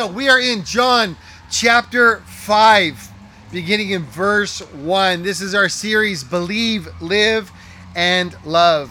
So we are in John chapter 5, beginning in verse 1. This is our series, Believe, Live, and Love,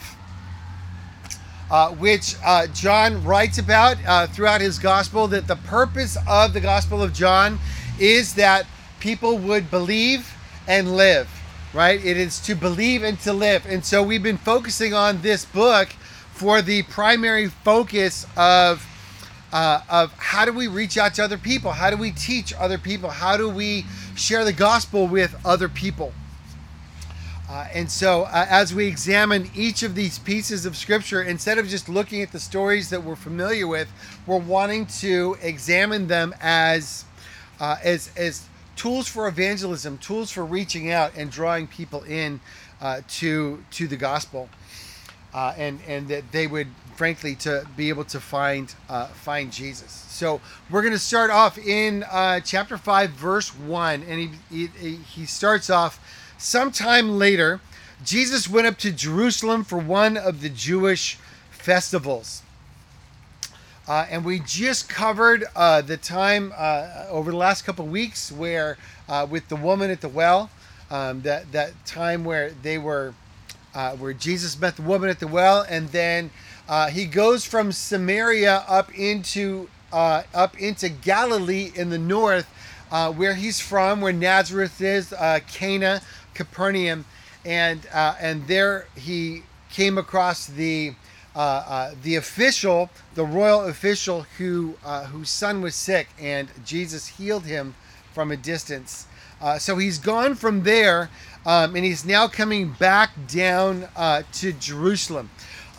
which John writes about throughout his gospel, that the purpose of the Gospel of John is that people would believe and live, right? It is to believe and to live. And so we've been focusing on this book for the primary focus of how do we reach out to other people? How do we teach other people? How do we share the gospel with other people? And so as we examine each of these pieces of scripture, instead of just looking at the stories that we're familiar with, we're wanting to examine them as tools for evangelism, tools for reaching out and drawing people in to the gospel, and that they would, frankly, to be able to find Jesus. So we're going to start off in chapter 5, verse 1, and he starts off, sometime later, Jesus went up to Jerusalem for one of the Jewish festivals. And we just covered the time over the last couple of weeks where with the woman at the well, that time where they were, where Jesus met the woman at the well, and then he goes from Samaria up into Galilee in the north, where he's from, where Nazareth is, Cana, Capernaum, and there he came across the royal official whose son was sick, and Jesus healed him from a distance. So he's gone from there, and he's now coming back down to Jerusalem.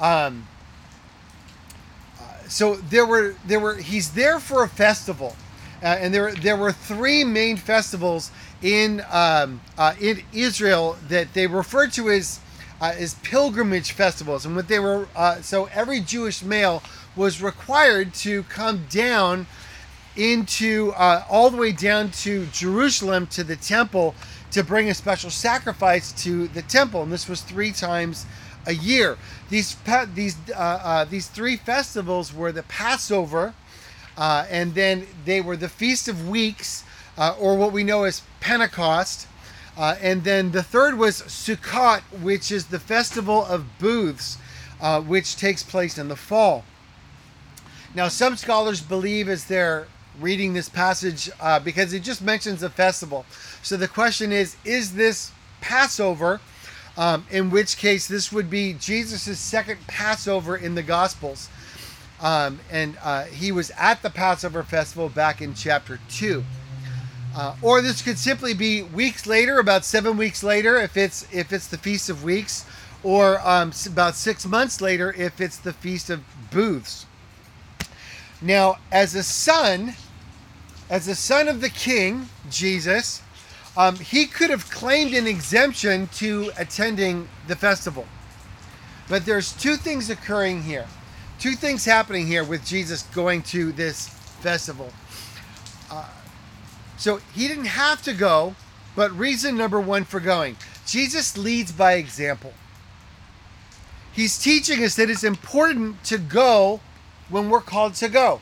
So he's there for a festival, and there were three main festivals in Israel that they referred to as pilgrimage festivals, and what they were, so every Jewish male was required to come down into all the way down to Jerusalem to the temple to bring a special sacrifice to the temple, and this was 3 times a year. These three festivals were the Passover, and then they were the Feast of Weeks, or what we know as Pentecost. And then the third was Sukkot, which is the festival of booths, which takes place in the fall. Now, some scholars believe, as they're reading this passage, because it just mentions a festival. So the question is this Passover? In which case, this would be Jesus' second Passover in the Gospels. And he was at the Passover festival back in chapter 2. Or this could simply be weeks later, about 7 weeks later, if it's the Feast of Weeks, or about 6 months later, if it's the Feast of Booths. Now, as a son of the King, Jesus, he could have claimed an exemption to attending the festival. But there's 2 things occurring here. 2 things happening here with Jesus going to this festival. So he didn't have to go, but reason number 1 for going. Jesus leads by example. He's teaching us that it's important to go when we're called to go.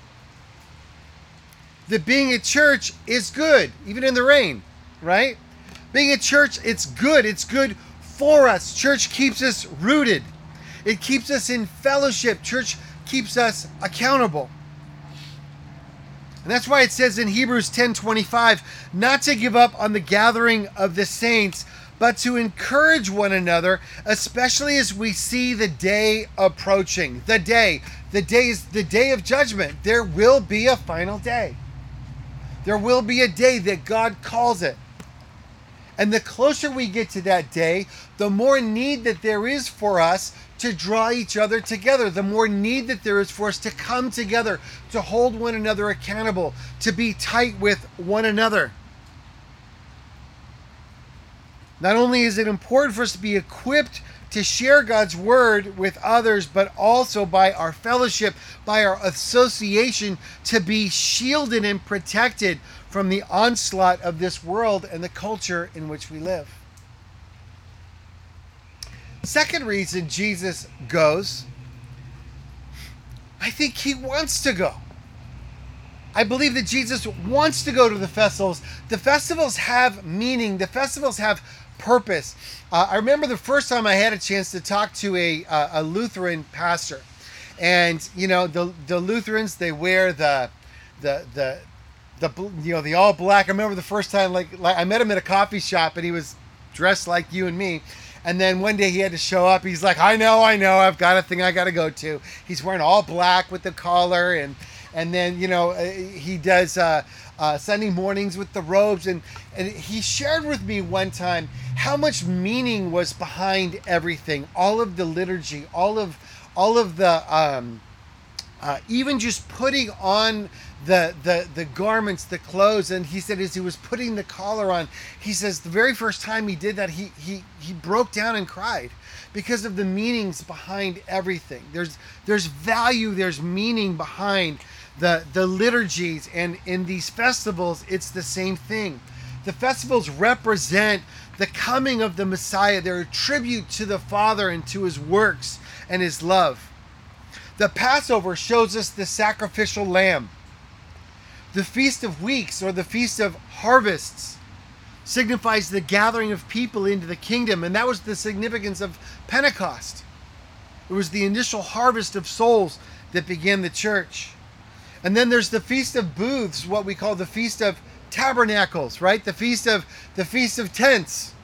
That being at church is good, even in the rain, right? Being at church, it's good. It's good for us. Church keeps us rooted. It keeps us in fellowship. Church keeps us accountable. And that's why it says in Hebrews 10:25, not to give up on the gathering of the saints, but to encourage one another, especially as we see the day approaching. The day is the day of judgment. There will be a final day. There will be a day that God calls it. And the closer we get to that day, the more need that there is for us to draw each other together, the more need that there is for us to come together, to hold one another accountable, to be tight with one another. Not only is it important for us to be equipped to share God's word with others, but also by our fellowship, by our association, to be shielded and protected from the onslaught of this world and the culture in which we live. Second reason Jesus goes, I think he wants to go. I believe that Jesus wants to go to the festivals. The festivals have meaning. The festivals have purpose. I remember the first time I had a chance to talk to a Lutheran pastor, and the Lutherans, they wear the the all black. I remember the first time like I met him at a coffee shop, and he was dressed like you and me. And then one day he had to show up. He's like, I know, I've got a thing I got to go to. He's wearing all black with the collar, and then he does Sunday mornings with the robes, and he shared with me one time how much meaning was behind everything, all of the liturgy, all of the even just putting on the garments, the clothes. And he said as he was putting the collar on, he says the very first time he did that, he broke down and cried because of the meanings behind everything. There's value, there's meaning behind the liturgies, and in these festivals it's the same thing. The festivals represent the coming of the Messiah. They're a tribute to the Father and to his works and his love. The Passover shows us the sacrificial lamb. The Feast of Weeks, or the Feast of Harvests, signifies the gathering of people into the kingdom, and that was the significance of Pentecost. It was the initial harvest of souls that began the church. And then there's the Feast of Booths, what we call the Feast of Tabernacles, right? The Feast of Tents.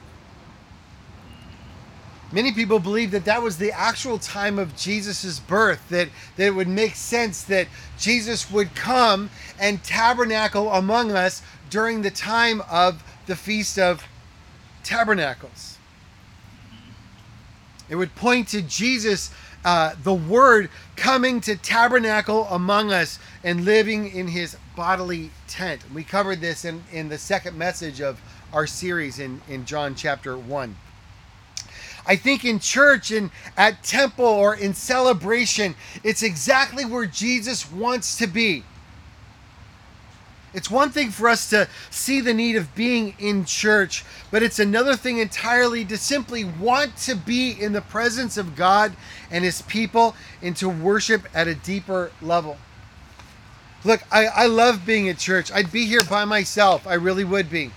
Many people believe that was the actual time of Jesus' birth, that it would make sense that Jesus would come and tabernacle among us during the time of the Feast of Tabernacles. It would point to Jesus, the Word, coming to tabernacle among us and living in his bodily tent. We covered this in the second message of our series in John chapter 1. I think in church and at temple or in celebration, it's exactly where Jesus wants to be. It's one thing for us to see the need of being in church, but it's another thing entirely to simply want to be in the presence of God and his people and to worship at a deeper level. Look, I love being at church. I'd be here by myself. I really would be.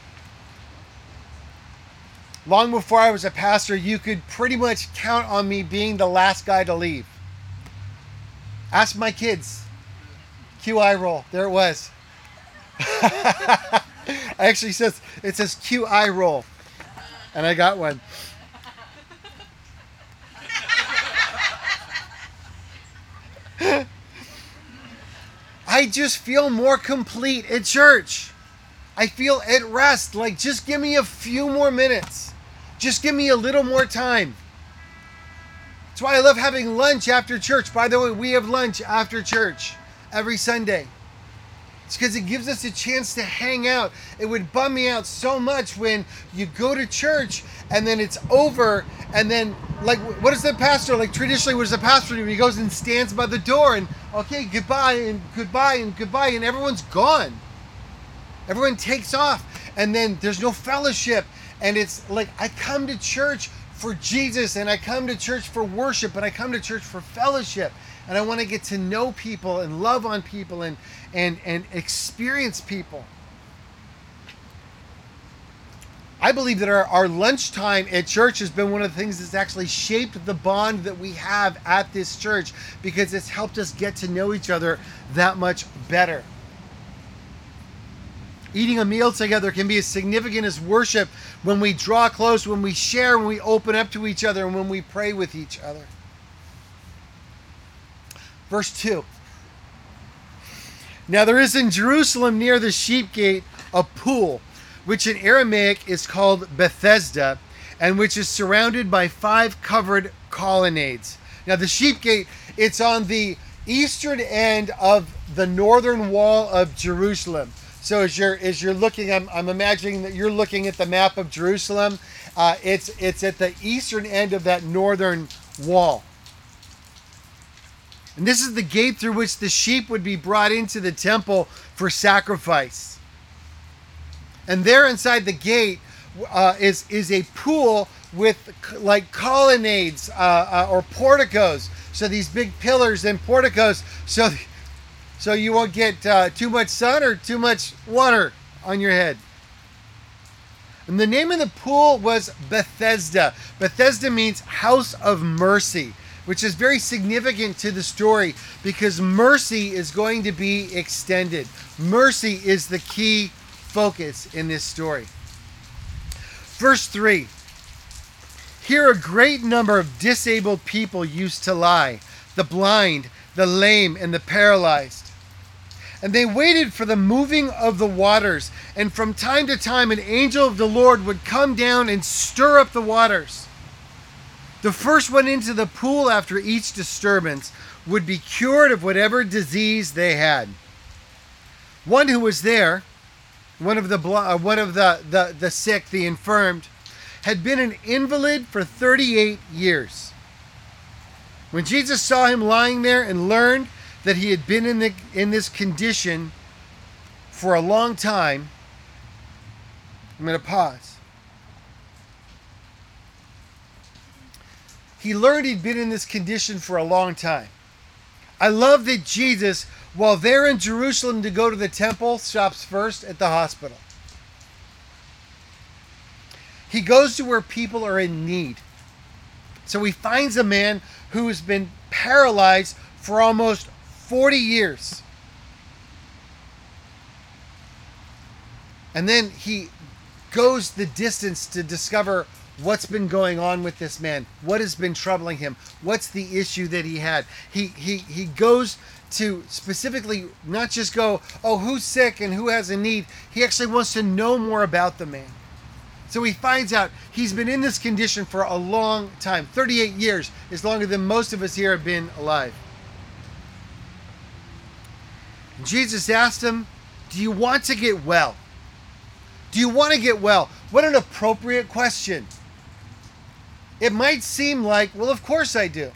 Long before I was a pastor, you could pretty much count on me being the last guy to leave. Ask my kids. QI roll. There it was. Actually it says QI roll. And I got one. I just feel more complete at church. I feel at rest. Like, just give me a few more minutes. Just give me a little more time. That's why I love having lunch after church. By the way, we have lunch after church every Sunday. It's because it gives us a chance to hang out. It would bum me out so much when you go to church and then it's over, and then, like, what is the pastor, like, traditionally what does the pastor do? He goes and stands by the door and, okay, goodbye and goodbye and goodbye, and everyone's gone. Everyone takes off, and then there's no fellowship. And it's like, I come to church for Jesus, and I come to church for worship, and I come to church for fellowship. And I want to get to know people and love on people and experience people. I believe that our lunchtime at church has been one of the things that's actually shaped the bond that we have at this church, because it's helped us get to know each other that much better. Eating a meal together can be as significant as worship when we draw close, when we share, when we open up to each other, and when we pray with each other. Verse 2. Now there is in Jerusalem near the sheep gate a pool, which in Aramaic is called Bethesda, and which is surrounded by 5 covered colonnades. Now the sheep gate, it's on the eastern end of the northern wall of Jerusalem. So as you're looking, I'm imagining that you're looking at the map of Jerusalem. It's at the eastern end of that northern wall. And this is the gate through which the sheep would be brought into the temple for sacrifice. And there inside the gate is a pool with like colonnades or porticos. So these big pillars and porticos. So so you won't get too much sun or too much water on your head. And the name of the pool was Bethesda. Bethesda means house of mercy, which is very significant to the story because mercy is going to be extended. Mercy is the key focus in this story. Verse 3. Here a great number of disabled people used to lie, the blind, the lame, and the paralyzed. And they waited for the moving of the waters, and from time to time an angel of the Lord would come down and stir up the waters. The first one into the pool after each disturbance would be cured of whatever disease they had. One who was there, one of the sick, the infirmed, had been an invalid for 38 years. When Jesus saw him lying there and learned that he had been in this condition for a long time, I'm going to pause. He learned he'd been in this condition for a long time. I love that Jesus, while there in Jerusalem to go to the temple, stops first at the hospital. He goes to where people are in need. So he finds a man who's been paralyzed for almost 40 years. And then he goes the distance to discover what's been going on with this man, what has been troubling him, what's the issue that he had. He goes to specifically not just go, oh, who's sick and who has a need. He actually wants to know more about the man. So he finds out he's been in this condition for a long time. 38 years is longer than most of us here have been alive. And Jesus asked him, do you want to get well? Do you want to get well? What an appropriate question. It might seem like, well, of course I do.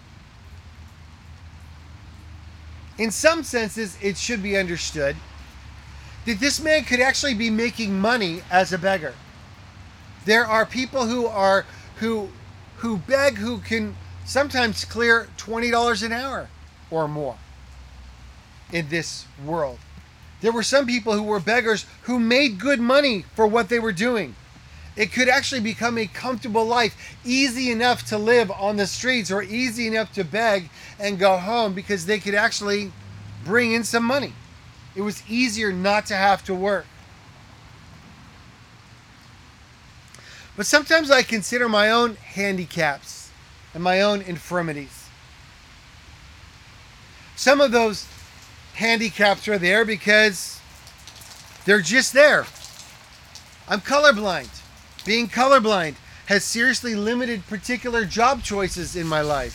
In some senses, it should be understood that this man could actually be making money as a beggar. There are people who beg who can sometimes clear $20 an hour or more in this world. There were some people who were beggars who made good money for what they were doing. It could actually become a comfortable life, easy enough to live on the streets or easy enough to beg and go home because they could actually bring in some money. It was easier not to have to work. But sometimes I consider my own handicaps and my own infirmities. Some of those handicaps are there because they're just there. I'm colorblind. Being colorblind has seriously limited particular job choices in my life.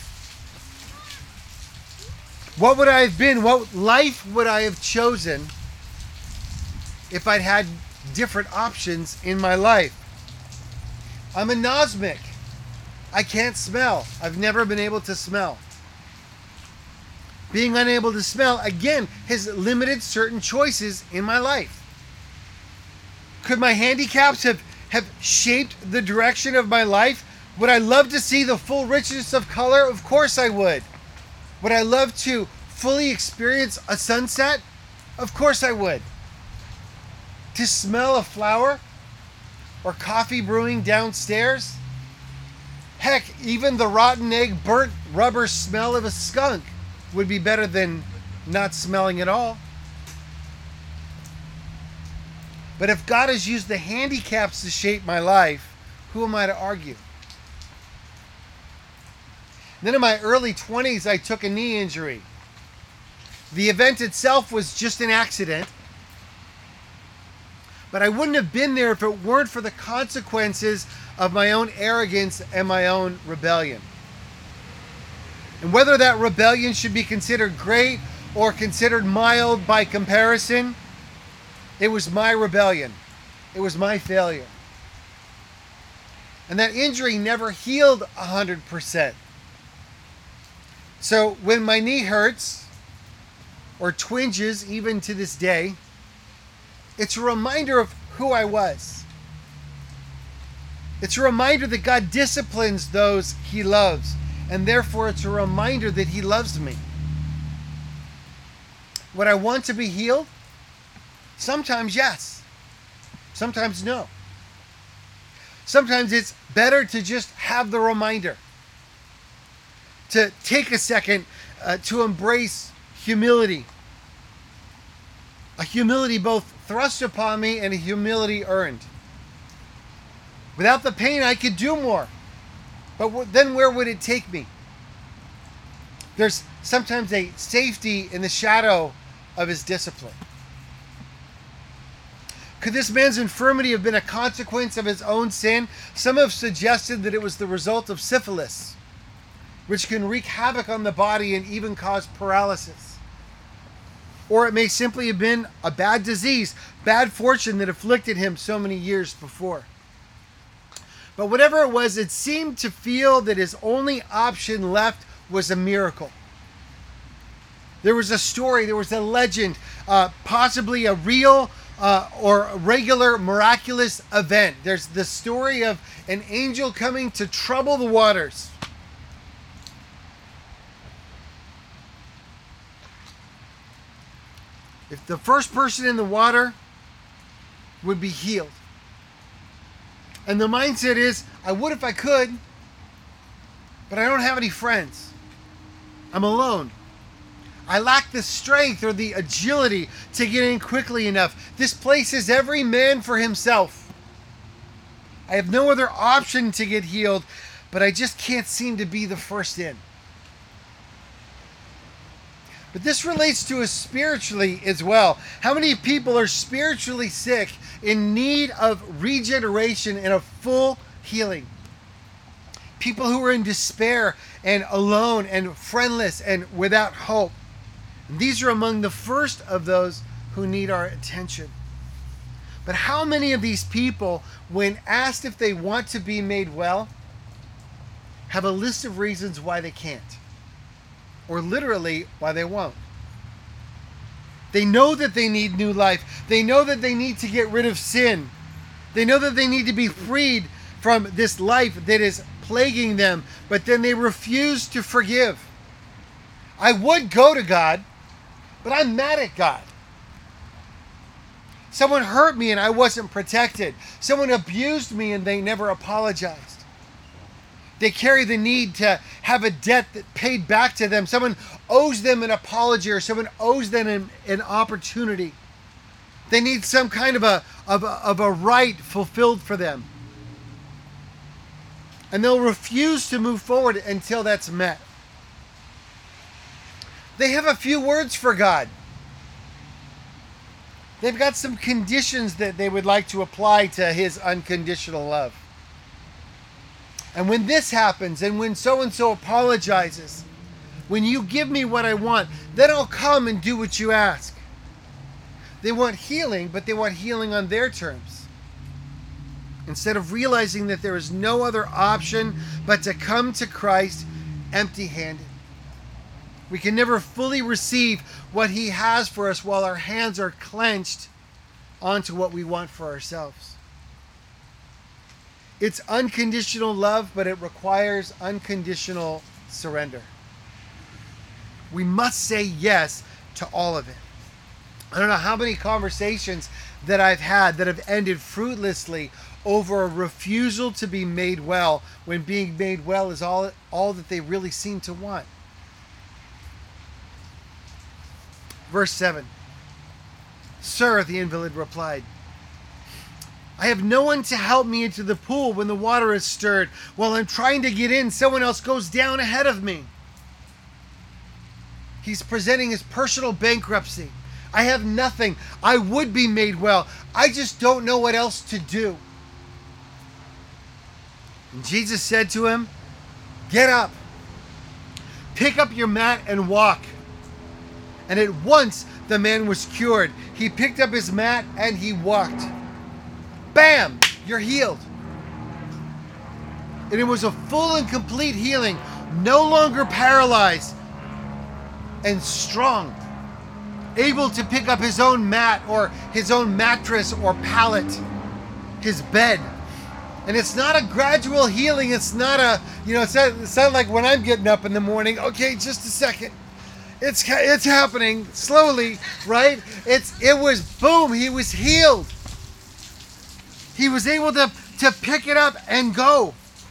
What would I have been? What life would I have chosen if I'd had different options in my life? I'm anosmic. I can't smell. I've never been able to smell. Being unable to smell, again, has limited certain choices in my life. Could my handicaps have shaped the direction of my life? Would I love to see the full richness of color? Of course I would. Would I love to fully experience a sunset? Of course I would. To smell a flower or coffee brewing downstairs? Heck, even the rotten egg, burnt rubber smell of a skunk would be better than not smelling at all. But if God has used the handicaps to shape my life, who am I to argue? Then in my early 20s, I took a knee injury. The event itself was just an accident, but I wouldn't have been there if it weren't for the consequences of my own arrogance and my own rebellion. And whether that rebellion should be considered great or considered mild by comparison, it was my rebellion. It was my failure. And that injury never healed 100%. So when my knee hurts, or twinges even to this day, it's a reminder of who I was. It's a reminder that God disciplines those He loves, and therefore it's a reminder that He loves me. Would I want to be healed? Sometimes yes. Sometimes no. Sometimes it's better to just have the reminder. To take a second to embrace humility. A humility both thrust upon me and a humility earned. Without the pain, I could do more. But then where would it take me? There's sometimes a safety in the shadow of his discipline. Could this man's infirmity have been a consequence of his own sin? Some have suggested that it was the result of syphilis, which can wreak havoc on the body and even cause paralysis. Or it may simply have been a bad disease, bad fortune that afflicted him so many years before. But whatever it was, it seemed to feel that his only option left was a miracle. There was a story, there was a legend, possibly a real or a regular miraculous event. There's the story of an angel coming to trouble the waters. If the first person in the water would be healed. And the mindset is, I would if I could, but I don't have any friends. I'm alone. I lack the strength or the agility to get in quickly enough. This place is every man for himself. I have no other option to get healed, but I just can't seem to be the first in. But this relates to us spiritually as well. How many people are spiritually sick, in need of regeneration and a full healing? People who are in despair and alone and friendless and without hope. And these are among the first of those who need our attention. But how many of these people, when asked if they want to be made well, have a list of reasons why they can't? Or literally, why they won't. They know that they need new life. They know that they need to get rid of sin. They know that they need to be freed from this life that is plaguing them, but then they refuse to forgive. I would go to God, but I'm mad at God. Someone hurt me and I wasn't protected. Someone abused me and they never apologized. They carry the need to have a debt that paid back to them. Someone owes them an apology, or someone owes them an opportunity. They need some kind of a right fulfilled for them. And they'll refuse to move forward until that's met. They have a few words for God. They've got some conditions that they would like to apply to his unconditional love. And when this happens, and when so-and-so apologizes, when you give me what I want, then I'll come and do what you ask. They want healing, but they want healing on their terms. Instead of realizing that there is no other option but to come to Christ empty-handed. We can never fully receive what he has for us while our hands are clenched onto what we want for ourselves. It's unconditional love, but it requires unconditional surrender. We must say yes to all of it. I don't know how many conversations that I've had that have ended fruitlessly over a refusal to be made well, when being made well is all that they really seem to want. Verse 7. Sir, the invalid replied, I have no one to help me into the pool when the water is stirred. While I'm trying to get in, someone else goes down ahead of me. He's presenting his personal bankruptcy. I have nothing. I would be made well. I just don't know what else to do. And Jesus said to him, get up, pick up your mat and walk. And at once the man was cured. He picked up his mat and he walked. Bam! You're healed. And it was a full and complete healing. No longer paralyzed and strong. Able to pick up his own mat or his own mattress or pallet. His bed. And it's not a gradual healing. It's not a, it's not like when I'm getting up in the morning. Okay, just a second. It's happening slowly, right? It was boom, he was healed. He was able to pick it up and go.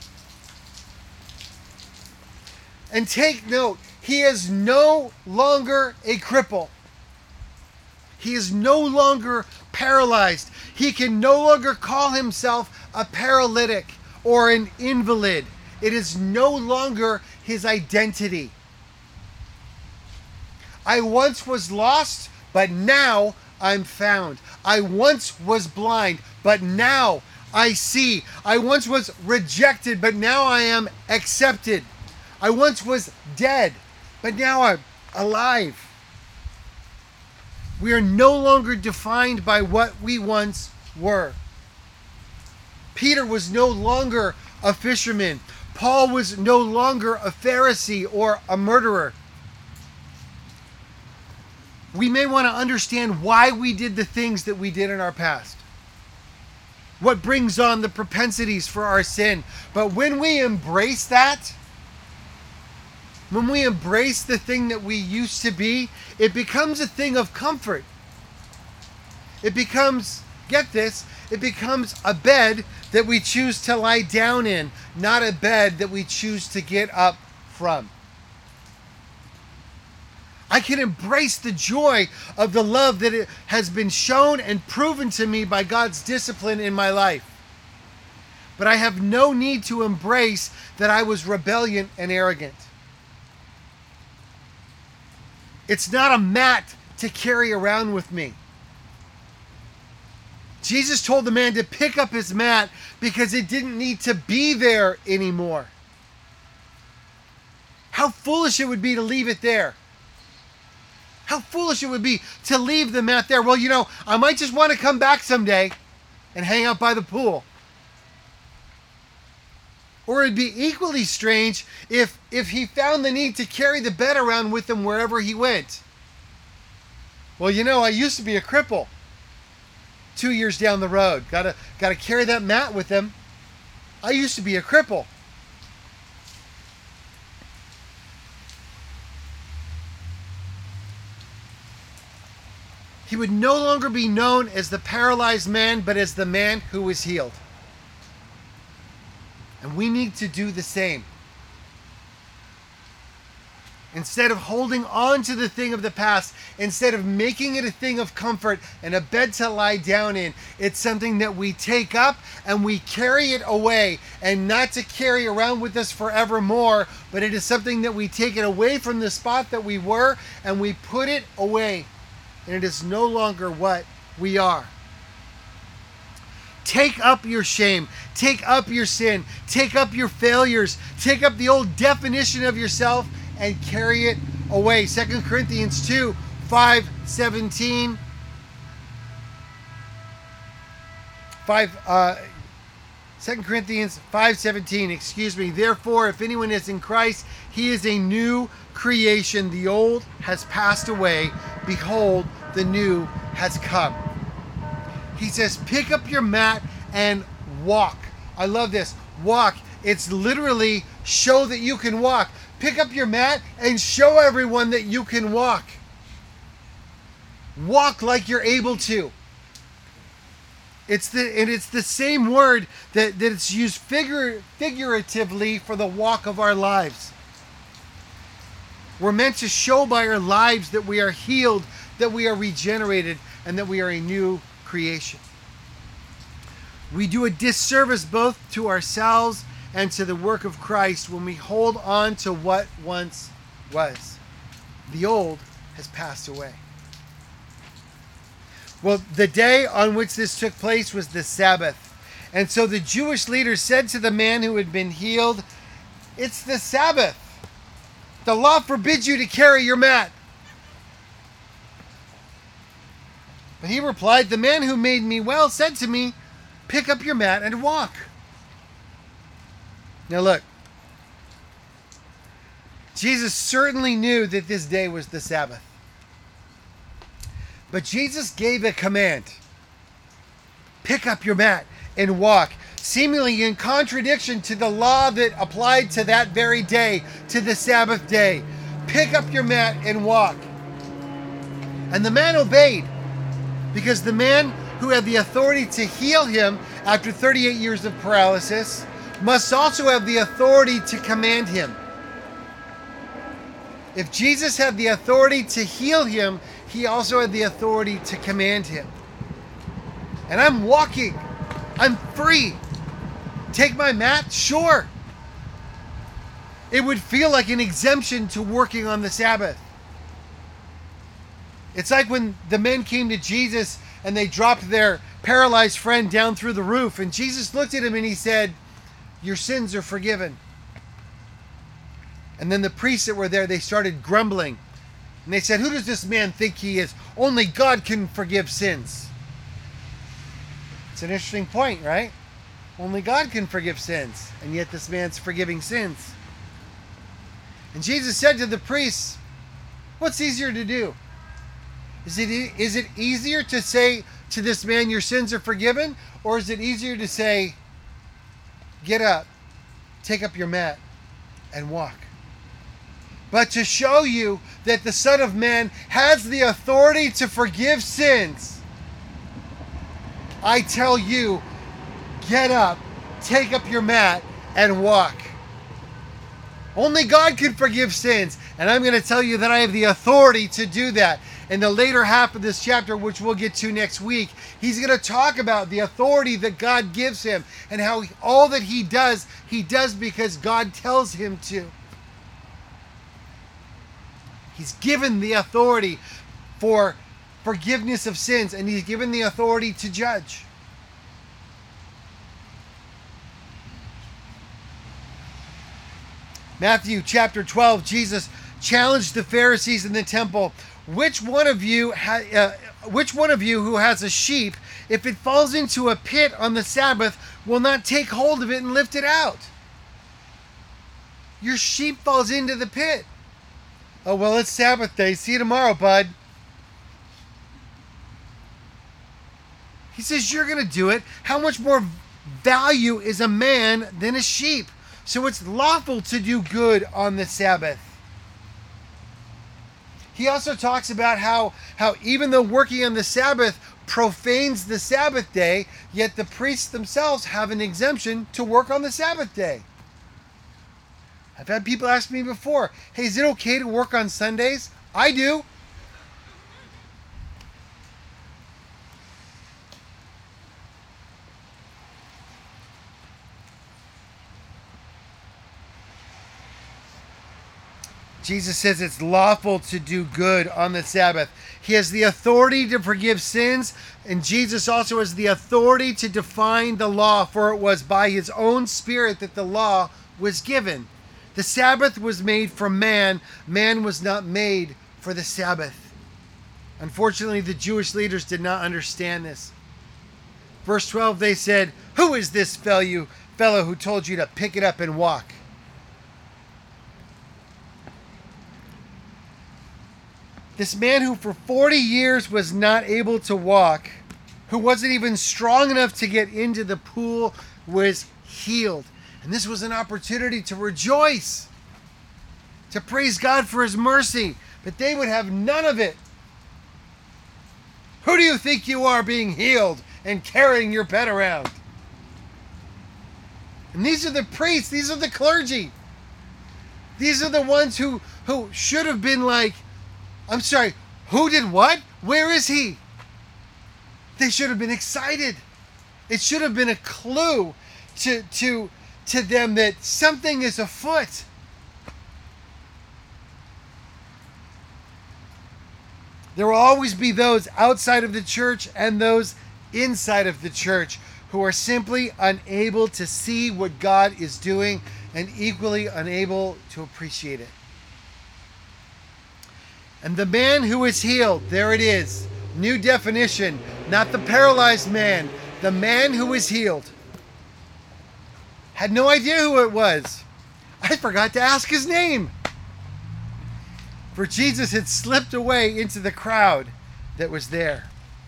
And take note, he is no longer a cripple. He is no longer paralyzed. He can no longer call himself a paralytic or an invalid. It is no longer his identity. I once was lost, but now I'm found. I once was blind, but now I see. I once was rejected, but now I am accepted. I once was dead, but now I'm alive. We are no longer defined by what we once were. Peter was no longer a fisherman. Paul was no longer a Pharisee or a murderer. We may want to understand why we did the things that we did in our past. What brings on the propensities for our sin. But when we embrace that, when we embrace the thing that we used to be, it becomes a thing of comfort. It becomes, get this, it becomes a bed that we choose to lie down in, not a bed that we choose to get up from. I can embrace the joy of the love that it has been shown and proven to me by God's discipline in my life. But I have no need to embrace that I was rebellious and arrogant. It's not a mat to carry around with me. Jesus told the man to pick up his mat because it didn't need to be there anymore. How foolish it would be to leave it there. How foolish it would be to leave the mat there. Well, I might just want to come back someday and hang out by the pool. Or it'd be equally strange if he found the need to carry the bed around with him wherever he went. Well, I used to be a cripple. 2 years down the road. Gotta carry that mat with him. I used to be a cripple. He would no longer be known as the paralyzed man, but as the man who was healed. And we need to do the same. Instead of holding on to the thing of the past, instead of making it a thing of comfort and a bed to lie down in, it's something that we take up and we carry it away, and not to carry around with us forevermore, but it is something that we take it away from the spot that we were and we put it away. And it is no longer what we are. Take up your shame. Take up your sin. Take up your failures. Take up the old definition of yourself and carry it away. 2 Corinthians 2, 5, 17. 2 Corinthians 5:17, Therefore, if anyone is in Christ, he is a new creation. The old has passed away. Behold, the new has come. He says, pick up your mat and walk. I love this. Walk. It's literally show that you can walk. Pick up your mat and show everyone that you can walk. Walk like you're able to. It's the same word that it's used figuratively for the walk of our lives. We're meant to show by our lives that we are healed, that we are regenerated, and that we are a new creation. We do a disservice both to ourselves and to the work of Christ when we hold on to what once was. The old has passed away. Well, the day on which this took place was the Sabbath. And so the Jewish leaders said to the man who had been healed, "It's the Sabbath. The law forbids you to carry your mat." But he replied, "The man who made me well said to me, 'Pick up your mat and walk.'" Now look, Jesus certainly knew that this day was the Sabbath. But Jesus gave a command. Pick up your mat and walk, seemingly in contradiction to the law that applied to that very day, to the Sabbath day. pick up your mat and walk. And the man obeyed, because the man who had the authority to heal him after 38 years of paralysis must also have the authority to command him. If Jesus had the authority to heal him, he also had the authority to command him. And I'm walking. I'm free. Take my mat? Sure. It would feel like an exemption to working on the Sabbath. It's like when the men came to Jesus and they dropped their paralyzed friend down through the roof, and Jesus looked at him and he said, "Your sins are forgiven." And then the priests that were there, they started grumbling. And they said, "Who does this man think he is? Only God can forgive sins." It's an interesting point, right? Only God can forgive sins. And yet this man's forgiving sins. And Jesus said to the priests, what's easier to do? Is it easier to say to this man, "Your sins are forgiven"? Or is it easier to say, "Get up, take up your mat, and walk"? But to show you that the Son of Man has the authority to forgive sins, I tell you, get up, take up your mat, and walk. Only God can forgive sins. And I'm going to tell you that I have the authority to do that. In the later half of this chapter, which we'll get to next week, he's going to talk about the authority that God gives him and how all that he does because God tells him to. He's given the authority for forgiveness of sins, and he's given the authority to judge. Matthew chapter 12, Jesus challenged the Pharisees in the temple. Which one of you who has a sheep, if it falls into a pit on the Sabbath, will not take hold of it and lift it out? Your sheep falls into the pit. "Oh, well, it's Sabbath day. See you tomorrow, bud." He says, you're going to do it. How much more value is a man than a sheep? So it's lawful to do good on the Sabbath. He also talks about how even though working on the Sabbath profanes the Sabbath day, yet the priests themselves have an exemption to work on the Sabbath day. I've had people ask me before, "Hey, is it okay to work on Sundays?" I do. Jesus says it's lawful to do good on the Sabbath. He has the authority to forgive sins, and Jesus also has the authority to define the law, for it was by his own Spirit that the law was given. The Sabbath was made for man. Man was not made for the Sabbath. Unfortunately, the Jewish leaders did not understand this. Verse 12, they said, "Who is this fellow who told you to pick it up and walk?" This man who for 40 years was not able to walk, who wasn't even strong enough to get into the pool, was healed. And this was an opportunity to rejoice, to praise God for his mercy. But they would have none of it. Who do you think you are, being healed and carrying your bed around? And these are the priests. These are the clergy. These are the ones who should have been like, I'm sorry, who did what? Where is he? They should have been excited. It should have been a clue to them that something is afoot. There will always be those outside of the church and those inside of the church who are simply unable to see what God is doing and equally unable to appreciate it. And the man who is healed, there it is. New definition, not the paralyzed man, the man who is healed. Had no idea who it was. I forgot to ask his name. For Jesus had slipped away into the crowd that was there.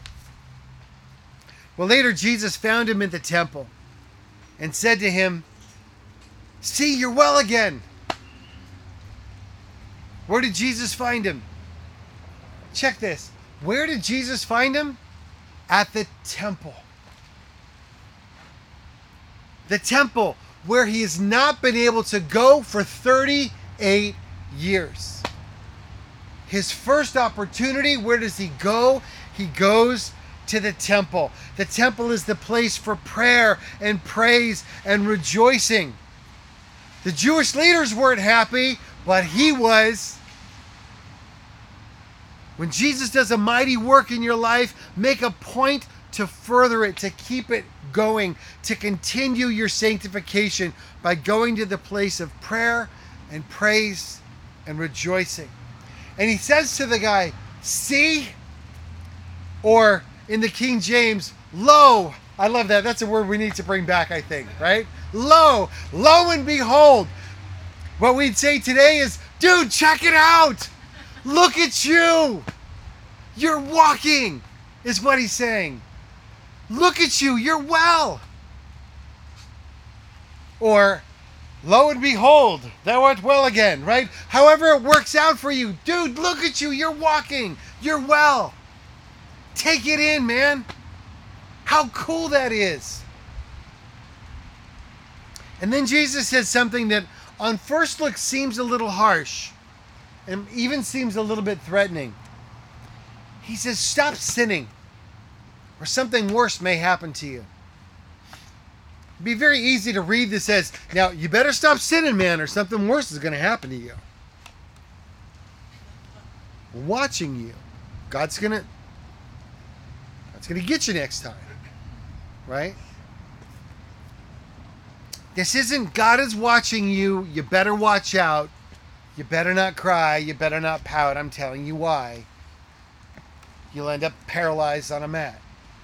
Well, later Jesus found him in the temple and said to him, "See, you're well again." Where did Jesus find him? Check this. Where did Jesus find him? At the temple. The temple where he has not been able to go for 38 years. His first opportunity, where does he go? He goes to the temple. The temple is the place for prayer and praise and rejoicing. The Jewish leaders weren't happy, but he was. When Jesus does a mighty work in your life, make a point to further it, to keep it going, to continue your sanctification by going to the place of prayer and praise and rejoicing. And he says to the guy, see, or in the King James, lo. I love that. That's a word we need to bring back, I think, right? Lo and behold. What we'd say today is, dude, check it out. Look at you. You're walking, is what he's saying. Look at you. You're well. Or, lo and behold, thou art well again, right? However it works out for you. Dude, look at you. You're walking. You're well. Take it in, man. How cool that is. And then Jesus says something that on first look seems a little harsh and even seems a little bit threatening. He says, stop sinning, or something worse may happen to you. It'd be very easy to read this as, now you better stop sinning, man, or something worse is going to happen to you. Watching you. God's going to get you next time. Right? This isn't God is watching you. You better watch out. You better not cry. You better not pout. I'm telling you why. You'll end up paralyzed on a mat.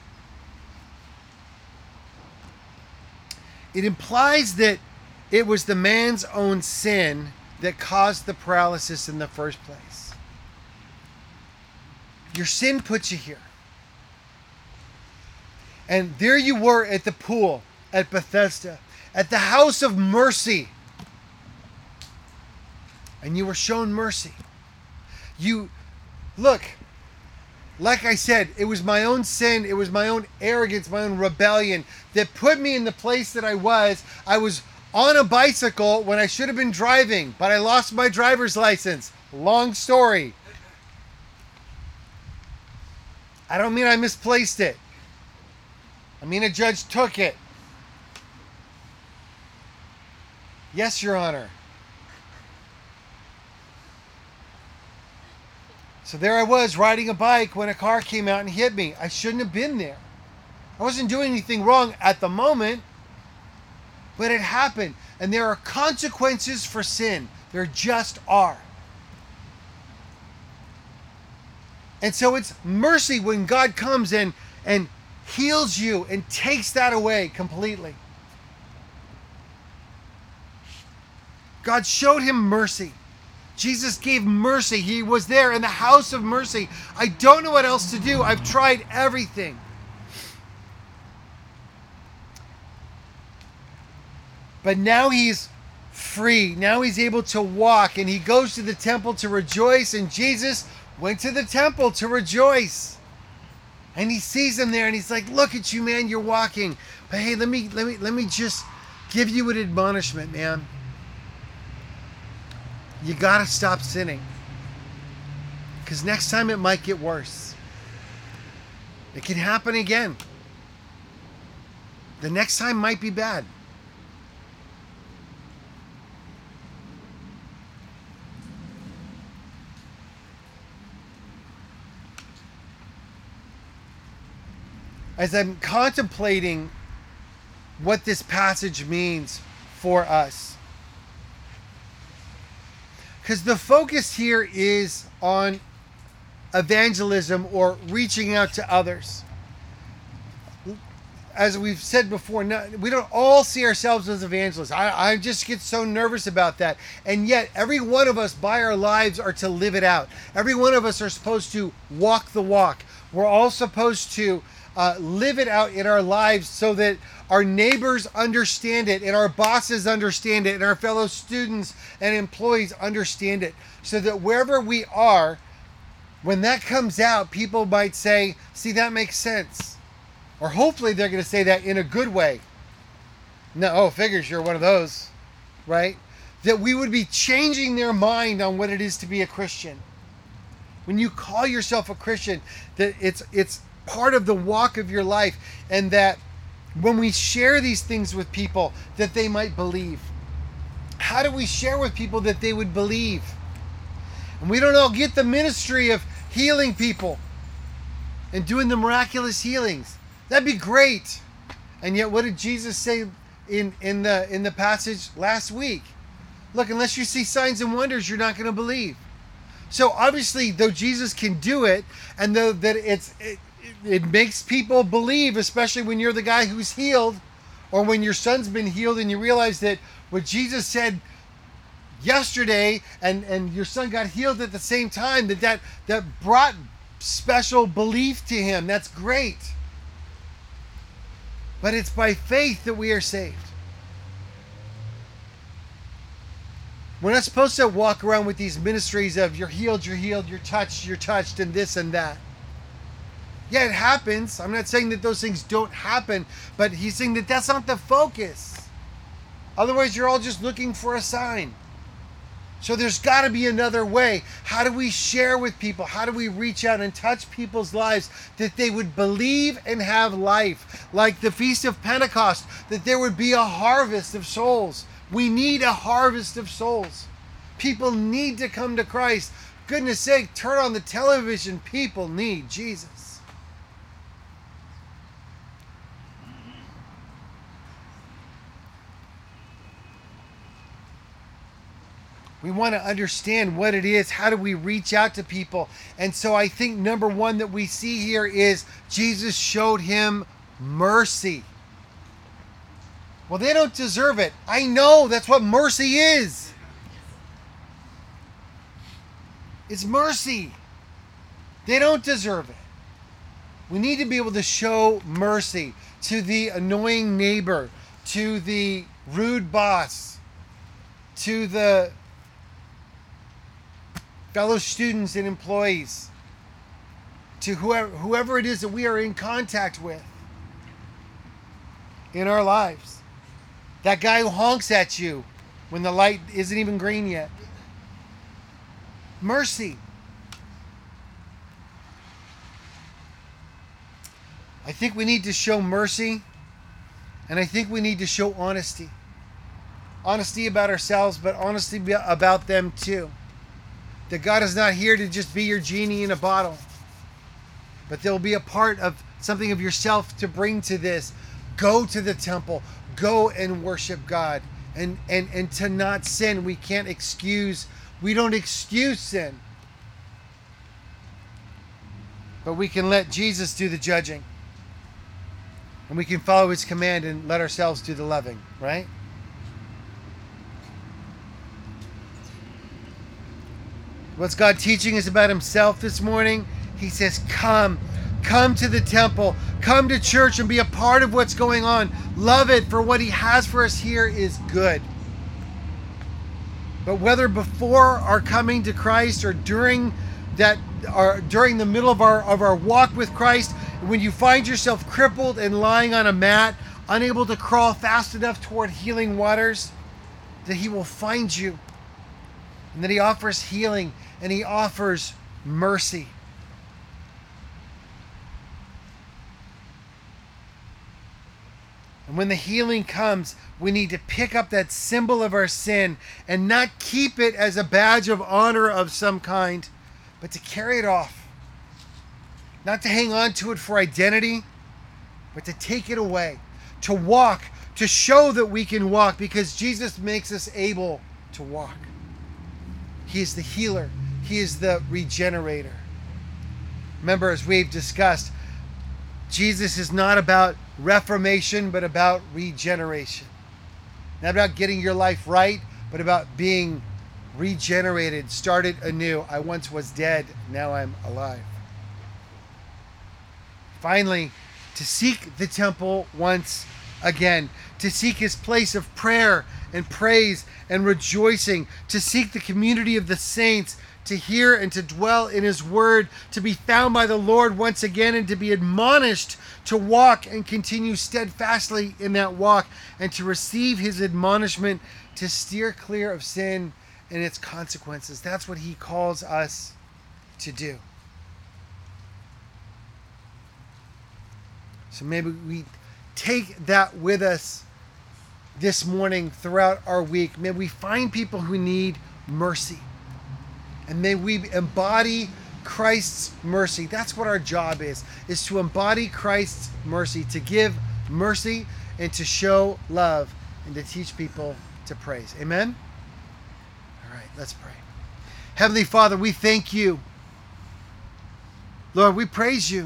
It implies that it was the man's own sin that caused the paralysis in the first place. Your sin put you here. And there you were at the pool at Bethesda, at the house of mercy. And you were shown mercy. Look, like I said, it was my own sin, it was my own arrogance, my own rebellion that put me in the place that I was. I was on a bicycle when I should have been driving, but I lost my driver's license. Long story. I don't mean I misplaced it. I mean a judge took it. Yes, Your Honor. So there I was riding a bike when a car came out and hit me. I shouldn't have been there. I wasn't doing anything wrong at the moment, but it happened. And there are consequences for sin. There just are. And so it's mercy when God comes in and heals you and takes that away completely. God showed him mercy. Jesus gave mercy. He was there in the house of mercy. I don't know what else to do. I've tried everything. But now he's free. Now he's able to walk, and he goes to the temple to rejoice, and Jesus went to the temple to rejoice. And he sees him there and he's like, look at you, man, you're walking. But hey, let me just give you an admonishment, man. You gotta stop sinning. Because next time it might get worse. It can happen again. The next time might be bad. As I'm contemplating what this passage means for us, because the focus here is on evangelism or reaching out to others. As we've said before, we don't all see ourselves as evangelists. I just get so nervous about that. And yet, every one of us by our lives are to live it out. Every one of us are supposed to walk the walk. We're all supposed to live it out in our lives so that our neighbors understand it, and our bosses understand it, and our fellow students and employees understand it, so that wherever we are, when that comes out, people might say, see, that makes sense. Or hopefully they're going to say that in a good way. No, oh, figures you're one of those, right? That we would be changing their mind on what it is to be a Christian. When you call yourself a Christian, that it's part of the walk of your life, and that when we share these things with people, that they might believe. How do we share with people that they would believe? And we don't all get the ministry of healing people and doing the miraculous healings. That'd be great. And yet, what did Jesus say in the passage last week? Look, unless you see signs and wonders, you're not going to believe. So obviously, though Jesus can do it, and though that it makes people believe, especially when you're the guy who's healed, or when your son's been healed and you realize that what Jesus said yesterday and your son got healed at the same time, that brought special belief to him. That's great. But it's by faith that we are saved. We're not supposed to walk around with these ministries of you're healed, you're touched, and this and that. Yeah, it happens. I'm not saying that those things don't happen, but he's saying that that's not the focus. Otherwise, you're all just looking for a sign. So there's got to be another way. How do we share with people? How do we reach out and touch people's lives that they would believe and have life? Like the Feast of Pentecost, that there would be a harvest of souls. We need a harvest of souls. People need to come to Christ. Goodness sake, turn on the television. People need Jesus. We want to understand what it is. How do we reach out to people? And so I think number one that we see here is Jesus showed him mercy. Well, they don't deserve it. I know, that's what mercy is. It's mercy. They don't deserve it. We need to be able to show mercy to the annoying neighbor, to the rude boss, to the fellow students and employees, to whoever it is that we are in contact with in our lives. That guy who honks at you when the light isn't even green yet. Mercy. I think we need to show mercy, and I think we need to show honesty. Honesty about ourselves, but honesty about them too. That God is not here to just be your genie in a bottle, but there will be a part of something of yourself to bring to this. Go to the temple. Go and worship God. And to not sin. We don't excuse sin. But we can let Jesus do the judging. And we can follow his command and let ourselves do the loving, right? What's God teaching us about himself this morning? He says, come to the temple, come to church and be a part of what's going on. Love it, for what he has for us here is good. But whether before our coming to Christ or during the middle of our walk with Christ, when you find yourself crippled and lying on a mat, unable to crawl fast enough toward healing waters, that he will find you. And that he offers healing and he offers mercy. And when the healing comes, we need to pick up that symbol of our sin and not keep it as a badge of honor of some kind, but to carry it off. Not to hang on to it for identity, but to take it away. To walk, to show that we can walk, because Jesus makes us able to walk. He is the healer. He is the regenerator. Remember, as we've discussed, Jesus is not about reformation, but about regeneration. Not about getting your life right, but about being regenerated, started anew. I once was dead, now I'm alive. Finally, to seek the temple once again, to seek his place of prayer and praise and rejoicing, to seek the community of the saints, to hear and to dwell in his word, to be found by the Lord once again, and to be admonished to walk and continue steadfastly in that walk, and to receive his admonishment to steer clear of sin and its consequences. That's what he calls us to do. So maybe we take that with us this morning throughout our week. May we find people who need mercy. And may we embody Christ's mercy. That's what our job is to embody Christ's mercy, to give mercy and to show love and to teach people to praise. Amen? All right, let's pray. Heavenly Father, we thank you. Lord, we praise you.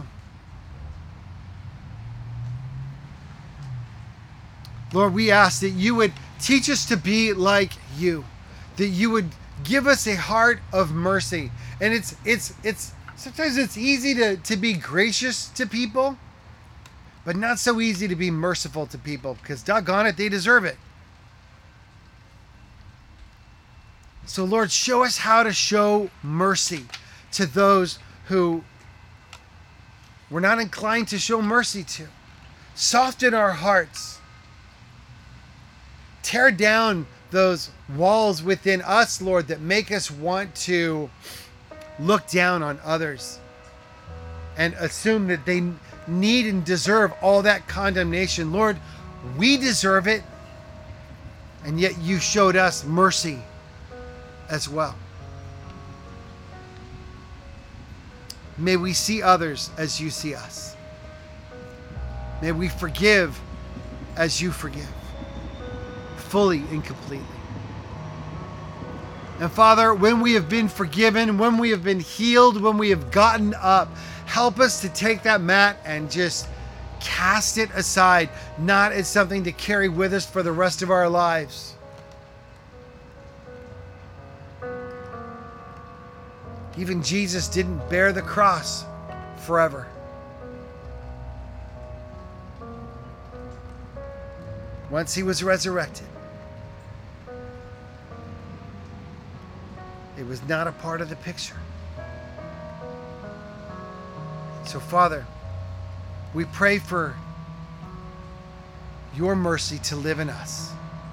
Lord, we ask that you would teach us to be like you, that you would give us a heart of mercy. And it's sometimes it's easy to be gracious to people, but not so easy to be merciful to people, because doggone it, they deserve it. So Lord, show us how to show mercy to those who we're not inclined to show mercy to. Soften our hearts. Tear down those walls within us, Lord, that make us want to look down on others and assume that they need and deserve all that condemnation. Lord, we deserve it, and yet you showed us mercy as well. May we see others as you see us. May we forgive as you forgive, fully and completely. And Father, when we have been forgiven, when we have been healed, when we have gotten up, help us to take that mat and just cast it aside, not as something to carry with us for the rest of our lives. Even Jesus didn't bear the cross forever. Once he was resurrected, it was not a part of the picture. So, Father, we pray for your mercy to live in us,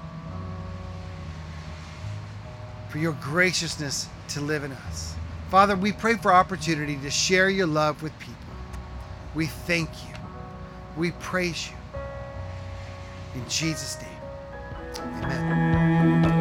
for your graciousness to live in us. Father, we pray for opportunity to share your love with people. We thank you. We praise you. In Jesus' name, amen.